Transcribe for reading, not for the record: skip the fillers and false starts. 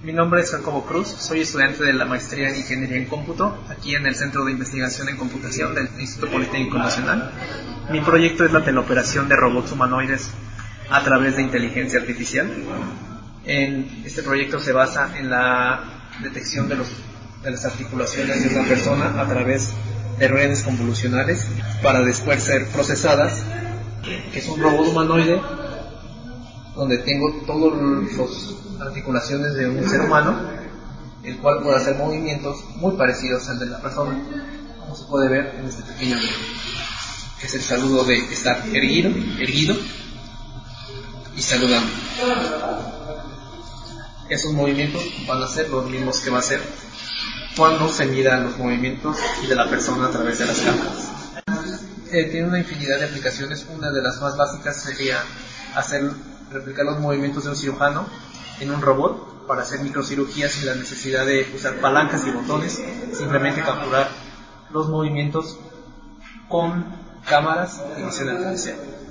Mi nombre es Jacobo Cruz, soy estudiante de la maestría en Ingeniería en Cómputo, aquí en el Centro de Investigación en Computación del Instituto Politécnico Nacional. Mi proyecto es la teleoperación de robots humanoides a través de inteligencia artificial. Este proyecto se basa en la detección de las articulaciones de una persona a través de redes convolucionales para después ser procesadas, que es un robot humanoide donde tengo todas las articulaciones de un ser humano, el cual puede hacer movimientos muy parecidos al de la persona, como se puede ver en este pequeño video, que es el saludo de estar erguido y saludando. Esos movimientos van a ser los mismos que va a hacer cuando se midan los movimientos de la persona a través de las cámaras. Tiene una infinidad de aplicaciones. Una de las más básicas sería replicar los movimientos de un cirujano en un robot para hacer microcirugías sin la necesidad de usar palancas y botones, simplemente capturar los movimientos con cámaras y visión artificial.